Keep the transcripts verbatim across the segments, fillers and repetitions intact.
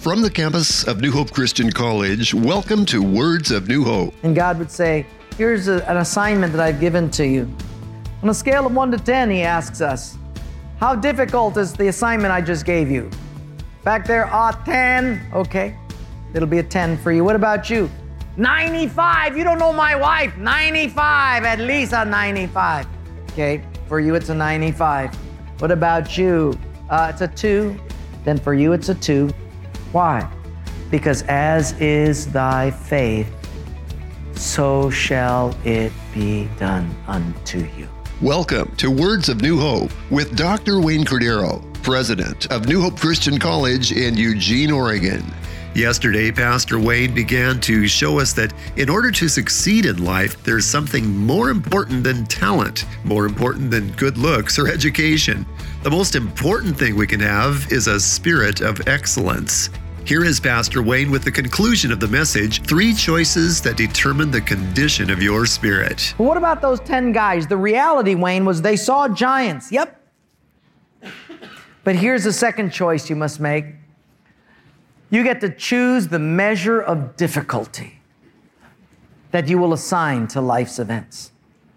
From the campus of New Hope Christian College, welcome to Words of New Hope. And God would say, here's a, an assignment that I've given to you. On a scale of one to ten, he asks us, how difficult is the assignment I just gave you? Back there, ah, ten. Okay, it'll be a ten for you. What about you? ninety-five. You don't know my wife. ninety-five, at least a ninety-five. Okay, for you it's a ninety-five. What about you? Uh, it's a two. Then for you it's a two. Why? Because as is thy faith, so shall it be done unto you. Welcome to Words of New Hope with Doctor Wayne Cordero, President of New Hope Christian College in Eugene, Oregon. Yesterday, Pastor Wayne began to show us that in order to succeed in life, there's something more important than talent, more important than good looks or education. The most important thing we can have is a spirit of excellence. Here is Pastor Wayne with the conclusion of the message, Three Choices That Determine the Condition of Your Spirit. What about those ten guys? The reality, Wayne, was they saw giants. Yep. But here's the second choice you must make. You get to choose the measure of difficulty that you will assign to life's events.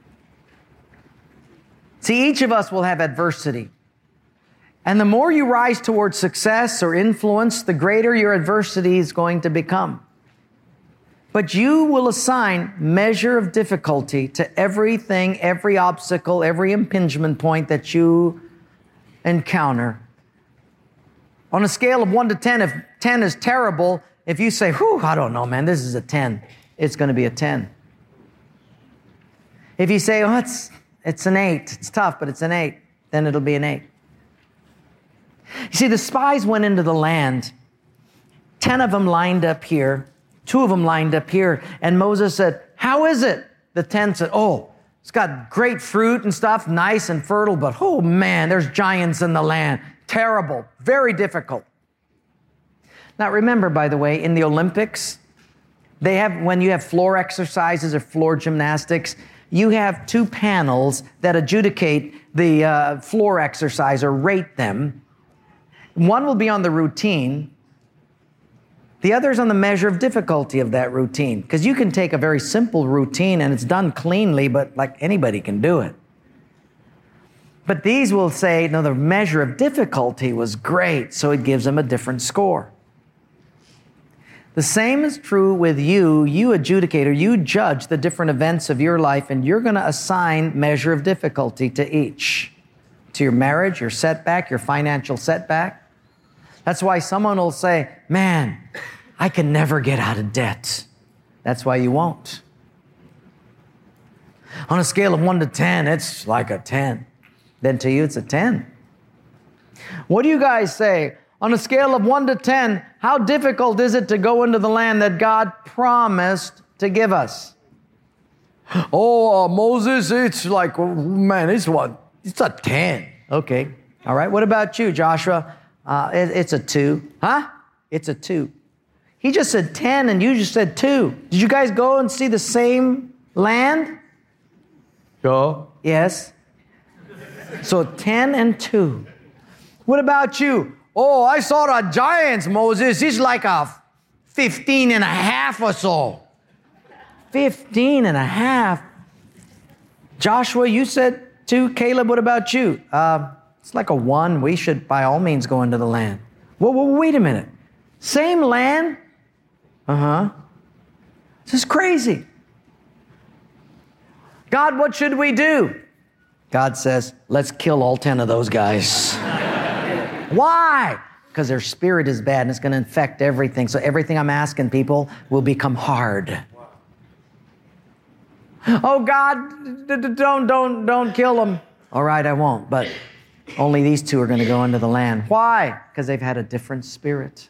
See, each of us will have adversity. And the more you rise towards success or influence, the greater your adversity is going to become. But you will assign measure of difficulty to everything, every obstacle, every impingement point that you encounter. On a scale of one to ten, if ten is terrible, if you say, whew, I don't know, man, this is a ten, it's going to be a ten. If you say, oh, it's, it's an eight, it's tough, but it's an eight, then it'll be an eight. You see, the spies went into the land. Ten of them lined up here. Two of them lined up here. And Moses said, how is it? The ten said, oh, it's got great fruit and stuff, nice and fertile, but oh man, there's giants in the land. Terrible, very difficult. Now remember, by the way, in the Olympics, they have, when you have floor exercises or floor gymnastics, you have two panels that adjudicate the uh, floor exercise or rate them. One will be on the routine. The other is on the measure of difficulty of that routine. Because you can take a very simple routine and it's done cleanly, but like anybody can do it. But these will say, no, the measure of difficulty was great, so it gives them a different score. The same is true with you. You adjudicate or you judge the different events of your life, and you're going to assign measure of difficulty to each. To your marriage, your setback, your financial setback. That's why someone will say, man, I can never get out of debt. That's why you won't. On a scale of one to ten, it's like a ten. Then to you, it's a ten. What do you guys say? On a scale of one to ten, how difficult is it to go into the land that God promised to give us? Oh, uh, Moses, it's like, man, it's what? It's a ten. Okay. All right. What about you, Joshua? Uh, it, it's a two. Huh? It's a two. He just said ten and you just said two. Did you guys go and see the same land? Sure. Yes. So ten and two. What about you? Oh, I saw the giants, Moses. It's like a fifteen and a half or so. fifteen and a half. Joshua, you said two. Caleb, what about you? Uh, it's like a one. We should by all means go into the land. Well, well, wait a minute. Same land? Uh-huh. This is crazy. God, what should we do? God says, let's kill all ten of those guys. Why? Because their spirit is bad and it's going to infect everything. So everything I'm asking people will become hard. Oh, God, d- d- don't, don't, don't kill them. All right, I won't. But only these two are going to go into the land. Why? Because they've had a different spirit.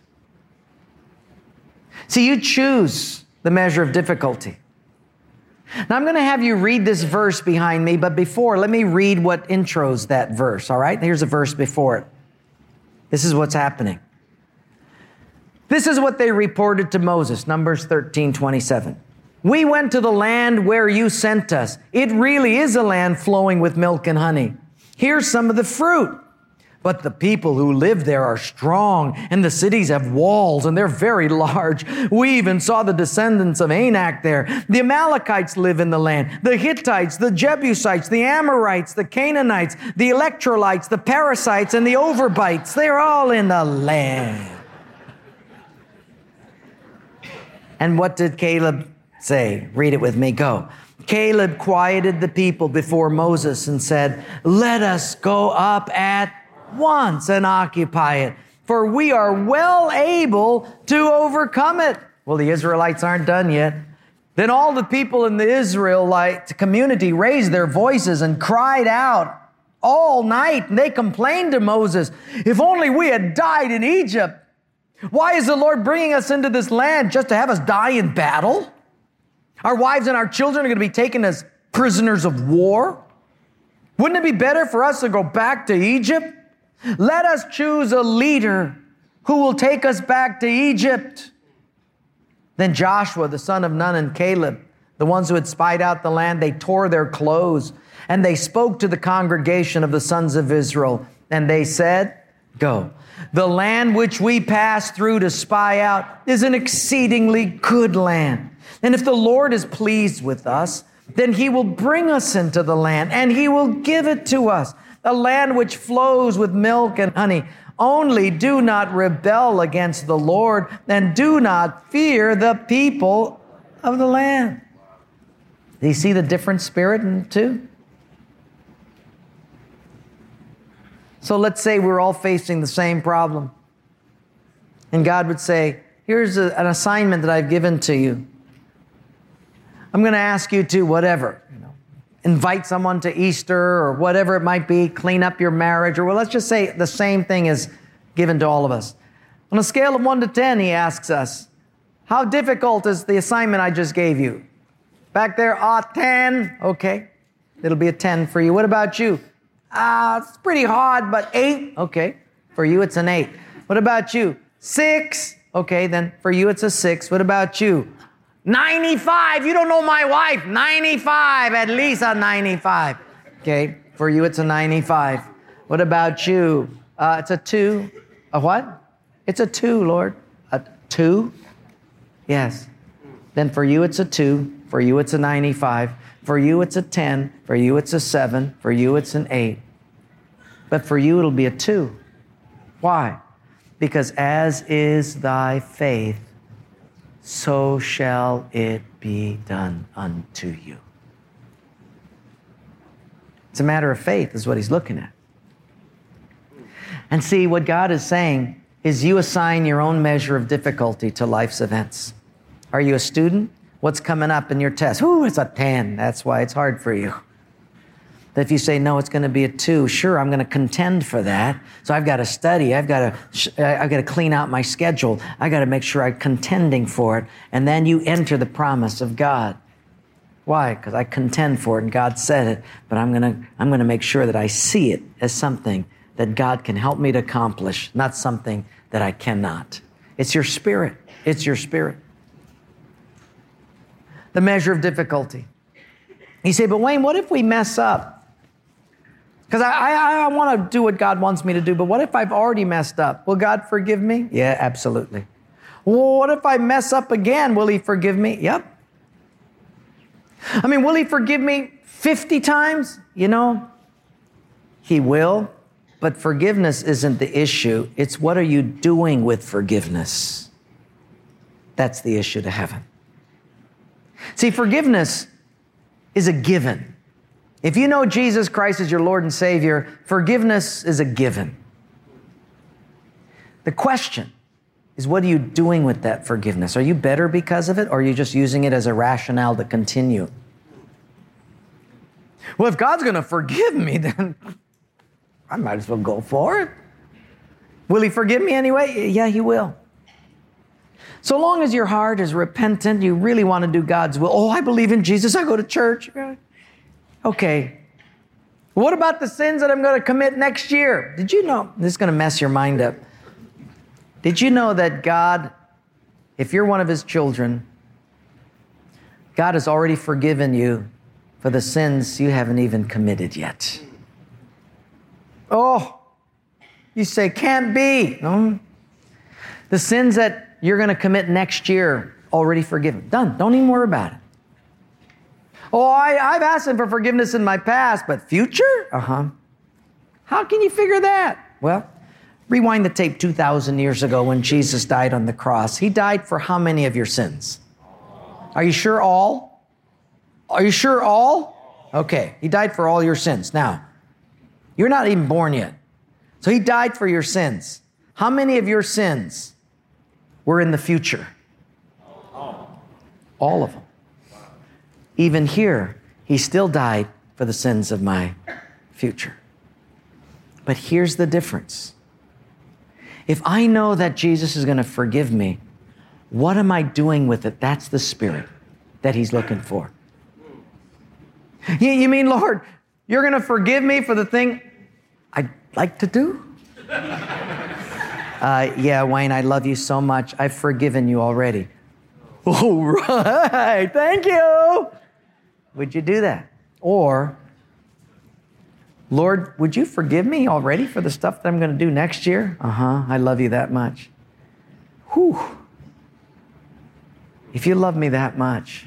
See, you choose the measure of difficulty. Now, I'm going to have you read this verse behind me, but before, let me read what intros that verse, all right? Here's a verse before it. This is what's happening. This is what they reported to Moses, Numbers thirteen twenty-seven. We went to the land where you sent us. It really is a land flowing with milk and honey. Here's some of the fruit. But the people who live there are strong, and the cities have walls, and they're very large. We even saw the descendants of Anak there. The Amalekites live in the land. The Hittites, the Jebusites, the Amorites, the Canaanites, the Electrolytes, the Parasites, and the Overbites. They're all in the land. And what did Caleb say? Read it with me. Go. Caleb quieted the people before Moses and said, "Let us go up at once and occupy it, for we are well able to overcome it." Well, the Israelites aren't done yet. Then all the people in the Israelite community raised their voices and cried out all night. And they complained to Moses, "If only we had died in Egypt. Why is the Lord bringing us into this land just to have us die in battle? Our wives and our children are going to be taken as prisoners of war. Wouldn't it be better for us to go back to Egypt? Let us choose a leader who will take us back to Egypt." Then Joshua, the son of Nun, and Caleb, the ones who had spied out the land, they tore their clothes and they spoke to the congregation of the sons of Israel. And they said, "Go. The land which we passed through to spy out is an exceedingly good land. And if the Lord is pleased with us, then he will bring us into the land and he will give it to us, a land which flows with milk and honey. Only do not rebel against the Lord and do not fear the people of the land." Do you see the different spirit in the two? So let's say we're all facing the same problem. And God would say, "Here's a, an assignment that I've given to you. I'm going to ask you to whatever, you know, invite someone to Easter or whatever it might be, clean up your marriage, or well, let's just say the same thing is given to all of us. On a scale of one to ten, he asks us, how difficult is the assignment I just gave you? Back there, ah, ten. Okay, it'll be a ten for you. What about you? Ah, it's pretty hard, but eight. Okay, for you it's an eight. What about you? Six. Okay, then for you it's a six. What about you? ninety-five. You don't know my wife. ninety-five, at least a ninety-five. Okay, for you it's a ninety-five. What about you? Uh, it's a two. A what? It's a two, Lord. A two? Yes. Then for you it's a two. For you it's a ninety-five. For you it's a ten. For you it's a seven. For you it's an eight. But for you it'll be a two. Why? Because as is thy faith, so shall it be done unto you. It's a matter of faith is what he's looking at. And see, what God is saying is you assign your own measure of difficulty to life's events. Are you a student? What's coming up in your test? Ooh, it's a ten. That's why it's hard for you. But if you say, no, it's going to be a two, sure, I'm going to contend for that. So I've got to study. I've got to, I've got to clean out my schedule. I've got to make sure I'm contending for it. And then you enter the promise of God. Why? Because I contend for it and God said it. But I'm going to, I'm going to make sure that I see it as something that God can help me to accomplish, not something that I cannot. It's your spirit. It's your spirit. The measure of difficulty. You say, but Wayne, what if we mess up? Because I, I, I want to do what God wants me to do, but what if I've already messed up? Will God forgive me? Yeah, absolutely. Well, what if I mess up again? Will he forgive me? Yep. I mean, will he forgive me fifty times? You know, he will, but forgiveness isn't the issue. It's what are you doing with forgiveness? That's the issue to heaven. See, forgiveness is a given. If you know Jesus Christ as your Lord and Savior, forgiveness is a given. The question is, what are you doing with that forgiveness? Are you better because of it, or are you just using it as a rationale to continue? Well, if God's going to forgive me, then I might as well go for it. Will he forgive me anyway? Yeah, he will. So long as your heart is repentant, you really want to do God's will. Oh, I believe in Jesus. I go to church. Okay. What about the sins that I'm going to commit next year? Did you know? This is going to mess your mind up. Did you know that God, if you're one of his children, God has already forgiven you for the sins you haven't even committed yet? Oh, You say, can't be. No. The sins that you're going to commit next year, already forgiven. Done. Don't even worry about it. Oh, I, I've asked him for forgiveness in my past, but future? Uh-huh. How can you figure that? Well, rewind the tape two thousand years ago when Jesus died on the cross. He died for how many of your sins? Are you sure all? Are you sure all? Okay, he died for all your sins. Now, you're not even born yet. So he died for your sins. How many of your sins were in the future? All of them. Even here, he still died for the sins of my future. But here's the difference. If I know that Jesus is going to forgive me, what am I doing with it? That's the spirit that he's looking for. You, you mean, Lord, you're going to forgive me for the thing I'd like to do? Uh, yeah, Wayne, I love you so much. I've forgiven you already. All right, thank you. Would you do that? Or, Lord, would you forgive me already for the stuff that I'm going to do next year? Uh-huh, I love you that much. Whew. If you love me that much,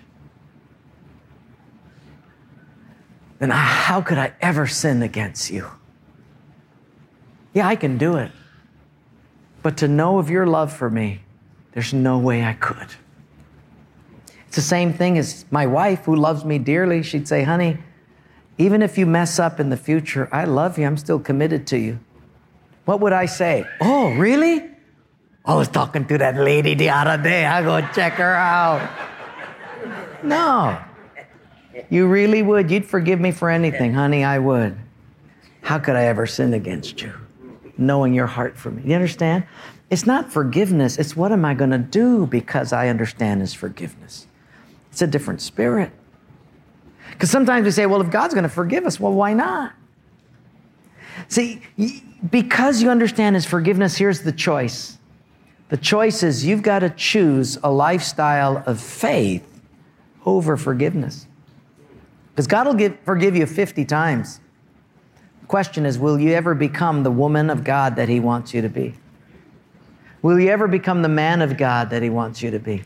then how could I ever sin against you? Yeah, I can do it. But to know of your love for me, there's no way I could. It's the same thing as my wife who loves me dearly. She'd say, honey, even if you mess up in the future, I love you. I'm still committed to you. What would I say? Oh, really? I was talking to that lady the other day. I'll go check her out. No. You really would. You'd forgive me for anything, honey, I would. How could I ever sin against you? Knowing your heart for me. You understand? It's not forgiveness. It's what am I going to do because I understand his forgiveness. It's a different spirit. Because sometimes we say, well, if God's going to forgive us, well, why not? See, because you understand his forgiveness, here's the choice. The choice is you've got to choose a lifestyle of faith over forgiveness. Because God will give, forgive you fifty times. The question is, will you ever become the woman of God that he wants you to be? Will you ever become the man of God that he wants you to be?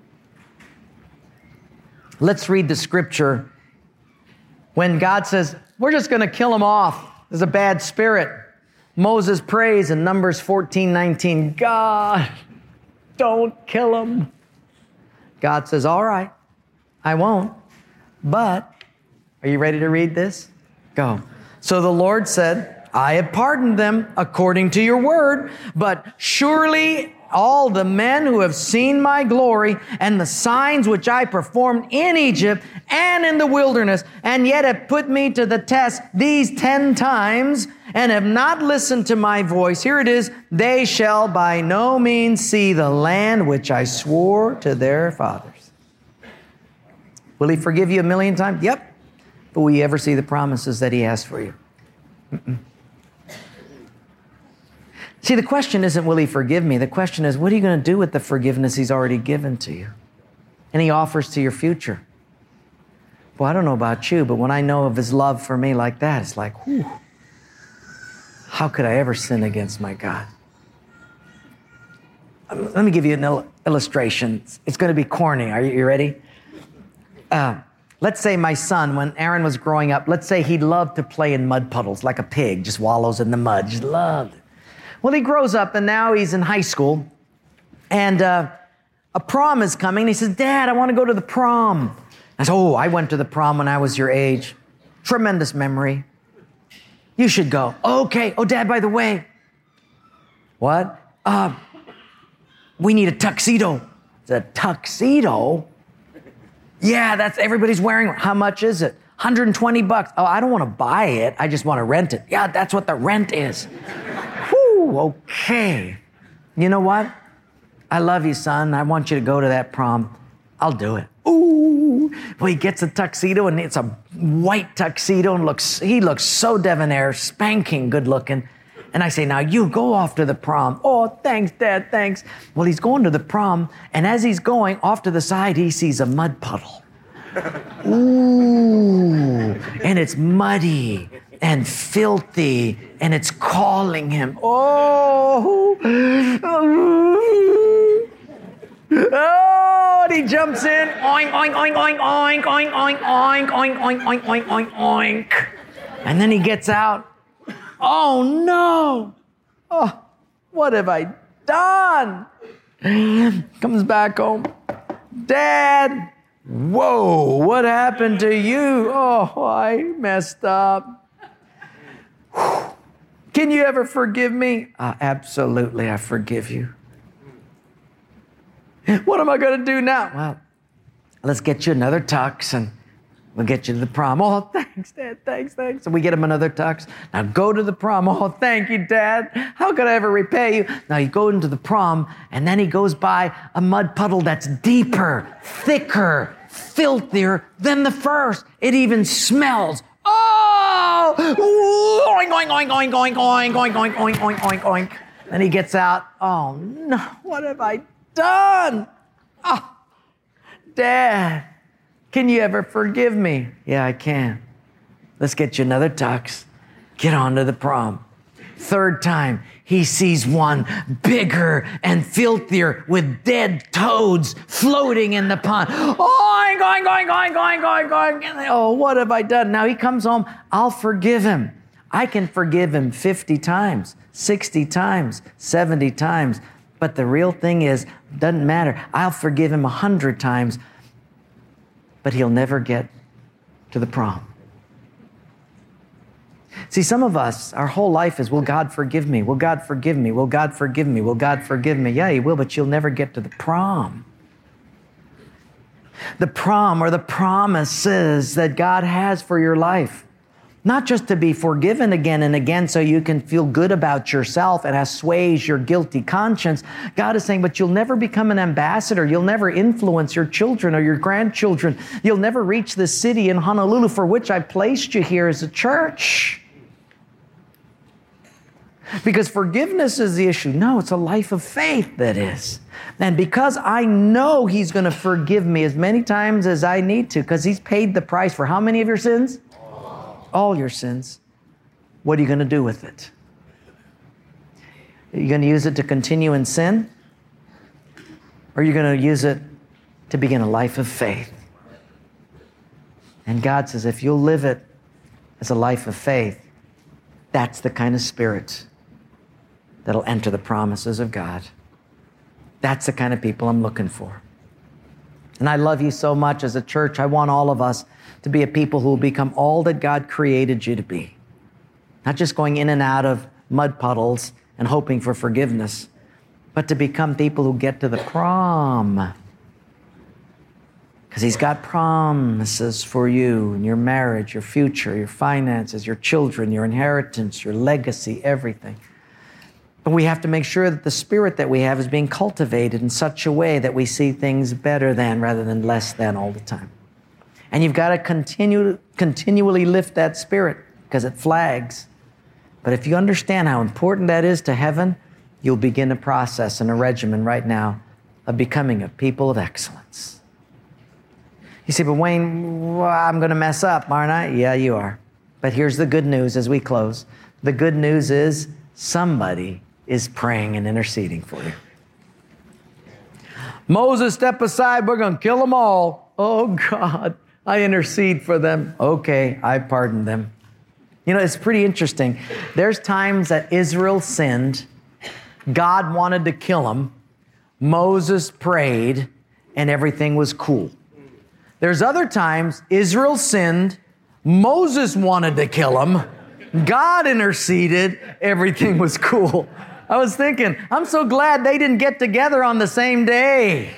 Let's read the scripture when God says, we're just going to kill him off. There's a bad spirit. Moses prays in Numbers fourteen nineteen, God, don't kill him. God says, all right, I won't. But, are you ready to read this? Go. So the Lord said, I have pardoned them according to your word, but surely all the men who have seen my glory and the signs which I performed in Egypt and in the wilderness, and yet have put me to the test these ten times and have not listened to my voice. Here it is. They shall by no means see the land which I swore to their fathers. Will he forgive you a million times? Yep. But will you ever see the promises that he has for you? Mm-mm. See, the question isn't, will he forgive me? The question is, what are you going to do with the forgiveness he's already given to you? And he offers to your future. Well, I don't know about you, but when I know of his love for me like that, it's like, whew, how could I ever sin against my God? Um, let me give you an il- illustration. It's going to be corny. Are you, you ready? Uh, let's say my son, when Aaron was growing up, let's say he loved to play in mud puddles like a pig, just wallows in the mud, just loved it. Well, he grows up, and now he's in high school, and uh, a prom is coming. He says, Dad, I want to go to the prom. I said, oh, I went to the prom when I was your age. Tremendous memory. You should go. Okay. Oh, Dad, by the way. What? Uh, we need a tuxedo. It's a tuxedo? Yeah, that's everybody's wearing. How much is it? one hundred twenty bucks. Oh, I don't want to buy it. I just want to rent it. Yeah, that's what the rent is. Whew, okay. You know what? I love you, son. I want you to go to that prom. I'll do it. Ooh. Well, he gets a tuxedo, and it's a white tuxedo, and looks he looks so debonair, spanking good looking. And I say, now you go off to the prom. Oh, thanks, Dad, thanks. Well, he's going to the prom, and as he's going off to the side, he sees a mud puddle. Ooh, and it's muddy. and filthy, and it's calling him. Oh, oh, and he jumps in. Oink, oink, oink, oink, oink, oink, oink, oink, oink, oink, oink, oink, oink, oink. And then he gets out. Oh no! Oh, what have I done? Comes back home. Dad, whoa, what happened to you? Oh, I messed up. Can you ever forgive me? Uh, absolutely, I forgive you. What am I going to do now? Well, let's get you another tux and we'll get you to the prom. Oh, thanks, Dad. Thanks, thanks. So we get him another tux. Now go to the prom. Oh, thank you, Dad. How could I ever repay you? Now you go into the prom, and then he goes by a mud puddle that's deeper, thicker, filthier than the first. It even smells. Oh! Oink, oink, oink, oink, oink, oink, oink, oink, oink, oink, oink, oink. Then he gets out. Oh, no. What have I done? Oh, Dad. Can you ever forgive me? Yeah, I can. Let's get you another tux. Get on to the prom. Third time, he sees one bigger and filthier with dead toads floating in the pond. Oink, oink, oink, oink, oink, oink, oink. Oh, what have I done? Now he comes home. I'll forgive him. I can forgive him fifty times, sixty times, seventy times. But the real thing is, doesn't matter. I'll forgive him one hundred times. But he'll never get to the prom. See, some of us, our whole life is, will God forgive me? Will God forgive me? Will God forgive me? Will God forgive me? Yeah, he will, but you'll never get to the prom. The prom are the promises that God has for your life. Not just to be forgiven again and again so you can feel good about yourself and assuage your guilty conscience. God is saying, but you'll never become an ambassador. You'll never influence your children or your grandchildren. You'll never reach the city in Honolulu for which I placed you here as a church. Because forgiveness is the issue. No, it's a life of faith that is. And because I know he's going to forgive me as many times as I need to, because he's paid the price for how many of your sins? All your sins. What are you going to do with it? Are you going to use it to continue in sin? Or are you going to use it to begin a life of faith? And God says, if you'll live it as a life of faith, that's the kind of spirit that'll enter the promises of God. That's the kind of people I'm looking for. And I love you so much as a church. I want all of us to be a people who will become all that God created you to be. Not just going in and out of mud puddles and hoping for forgiveness, but to become people who get to the prom. Because he's got promises for you and your marriage, your future, your finances, your children, your inheritance, your legacy, everything. But we have to make sure that the spirit that we have is being cultivated in such a way that we see things better than rather than less than all the time. And you've got to continue, continually lift that spirit because it flags. But if you understand how important that is to heaven, you'll begin a process and a regimen right now of becoming a people of excellence. You say, but Wayne, well, I'm going to mess up, aren't I? Yeah, you are. But here's the good news as we close. The good news is somebody is praying and interceding for you. Moses, step aside. We're going to kill them all. Oh, God, I intercede for them. Okay, I pardon them. You know, it's pretty interesting. There's times that Israel sinned. God wanted to kill them. Moses prayed, and everything was cool. There's other times Israel sinned. Moses wanted to kill them. God interceded. Everything was cool. I was thinking, I'm so glad they didn't get together on the same day.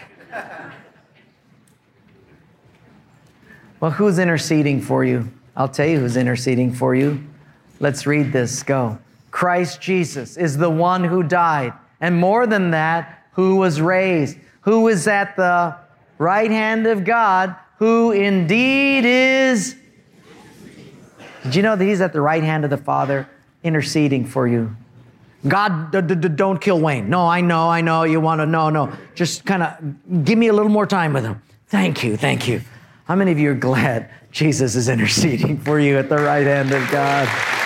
Well, who's interceding for you? I'll tell you who's interceding for you. Let's read this. Go. Christ Jesus is the one who died. And more than that, who was raised. Who is at the right hand of God, who indeed is. Did you know that he's at the right hand of the Father interceding for you? God, d- d- don't kill Wayne. No, I know, I know. You want to, no, no. Just kind of give me a little more time with him. Thank you, thank you. How many of you are glad Jesus is interceding for you at the right hand of God?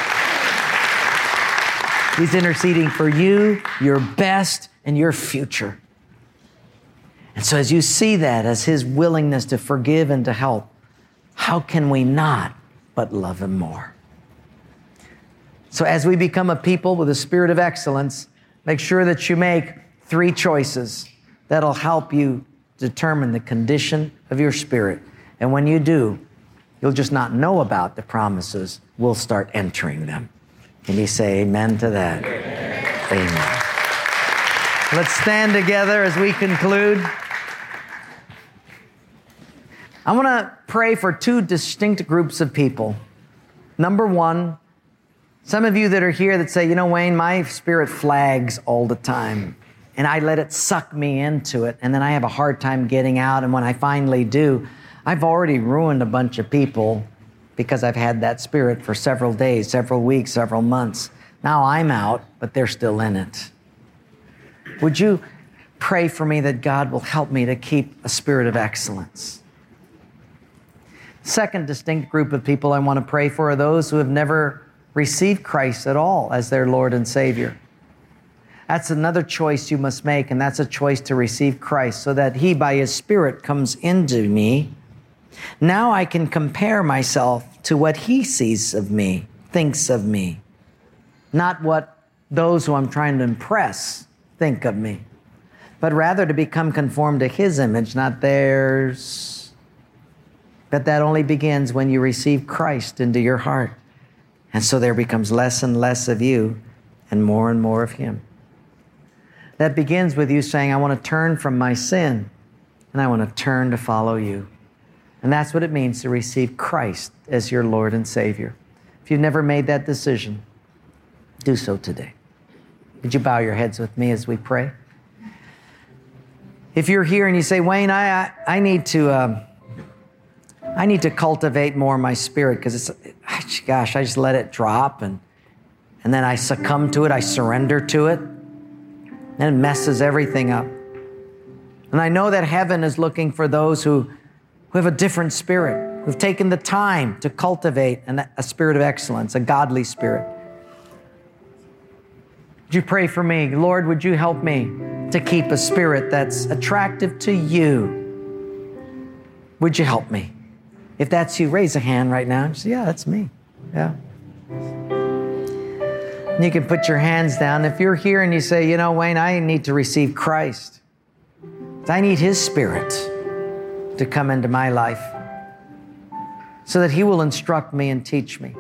He's interceding for you, your best, and your future. And so as you see that as His willingness to forgive and to help, how can we not but love Him more? So as we become a people with a spirit of excellence, make sure that you make three choices that'll help you determine the condition of your spirit. And when you do, you'll just not know about the promises. We'll start entering them. Can you say amen to that? Amen. Amen. Let's stand together as we conclude. I want to pray for two distinct groups of people. Number one, some of you that are here that say, you know, Wayne, my spirit flags all the time, and I let it suck me into it, and then I have a hard time getting out, and when I finally do, I've already ruined a bunch of people because I've had that spirit for several days, several weeks, several months. Now I'm out, but they're still in it. Would you pray for me that God will help me to keep a spirit of excellence? Second distinct group of people I want to pray for are those who have never received Christ at all as their Lord and Savior. That's another choice you must make, and that's a choice to receive Christ so that He, by His Spirit, comes into me. Now I can compare myself to what He sees of me, thinks of me, not what those who I'm trying to impress think of me, but rather to become conformed to His image, not theirs. But that only begins when you receive Christ into your heart. And so there becomes less and less of you and more and more of Him. That begins with you saying, I want to turn from my sin and I want to turn to follow you. And that's what it means to receive Christ as your Lord and Savior. If you've never made that decision, do so today. Would you bow your heads with me as we pray? If you're here and you say, Wayne, I, I, I need to... Um, I need to cultivate more my spirit because it's, gosh, I just let it drop and, and then I succumb to it. I surrender to it. And it messes everything up. And I know that heaven is looking for those who, who have a different spirit, who've taken the time to cultivate an, a spirit of excellence, a godly spirit. Would you pray for me? Lord, would you help me to keep a spirit that's attractive to you? Would you help me? If that's you, raise a hand right now. And say, yeah, that's me. Yeah. And you can put your hands down. If you're here and you say, you know, Wayne, I need to receive Christ. I need His Spirit to come into my life so that He will instruct me and teach me.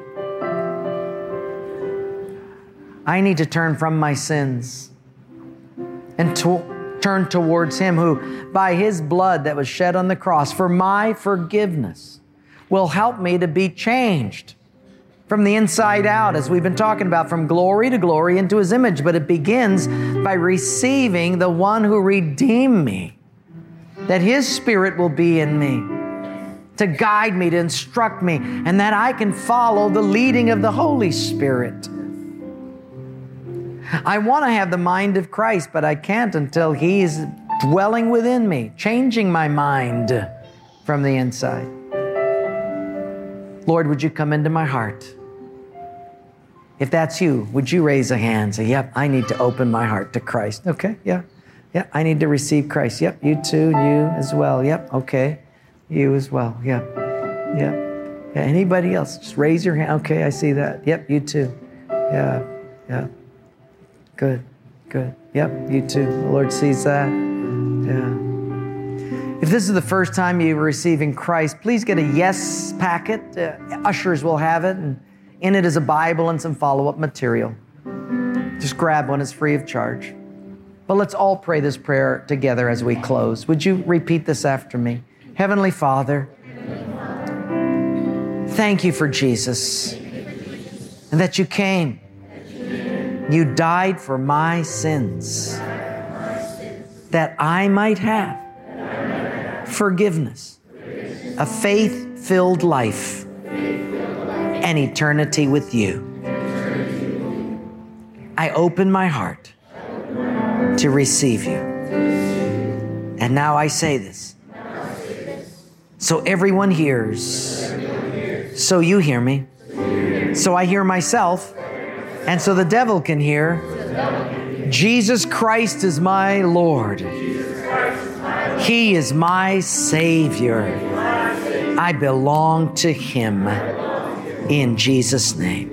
I need to turn from my sins and to turn towards Him who, by His blood that was shed on the cross for my forgiveness, will help me to be changed from the inside out, as we've been talking about, from glory to glory into His image. But it begins by receiving the one who redeemed me, that His Spirit will be in me to guide me, to instruct me, and that I can follow the leading of the Holy Spirit. I want to have the mind of Christ, but I can't until He's dwelling within me, changing my mind from the inside. Lord, would you come into my heart? If that's you, would you raise a hand? Say, yep, I need to open my heart to Christ. Okay, yeah. Yeah, I need to receive Christ. Yep, you too, and you as well. Yep, okay. You as well. Yep, yep. Yeah, anybody else? Just raise your hand. Okay, I see that. Yep, you too. Yeah, yeah. Good, good. Yep, you too. The Lord sees that. Yeah. If this is the first time you're receiving Christ, please get a yes packet. Uh, ushers will have it, and in it is a Bible and some follow-up material. Just grab one, it's free of charge. But let's all pray this prayer together as we close. Would you repeat this after me? Heavenly Father, thank you for Jesus and that you came. You died for my sins that I might have forgiveness, a faith-filled life, and eternity with you. I open my heart to receive you. And now I say this So everyone hears. So you hear me. So I hear myself. And so the devil can hear. Jesus Christ is my Lord. He is my Savior. I belong to Him. In Jesus' name.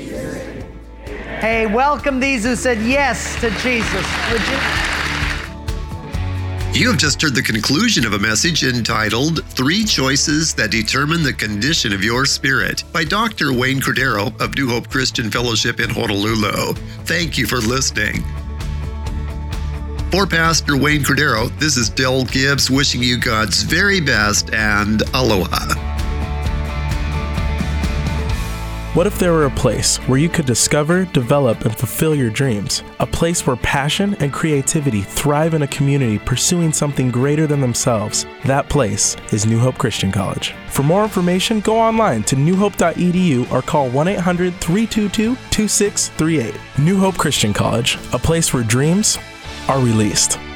Hey, welcome these who said yes to Jesus. Would you? You have just heard the conclusion of a message entitled Three Choices That Determine the Condition of Your Spirit by Doctor Wayne Cordeiro of New Hope Christian Fellowship in Honolulu. Thank you for listening. For Pastor Wayne Cordeiro, this is Del Gibbs wishing you God's very best and aloha. What if there were a place where you could discover, develop, and fulfill your dreams? A place where passion and creativity thrive in a community pursuing something greater than themselves. That place is New Hope Christian College. For more information, go online to new hope dot e d u or call one eight hundred, three two two, two six three eight. New Hope Christian College, a place where dreams are released.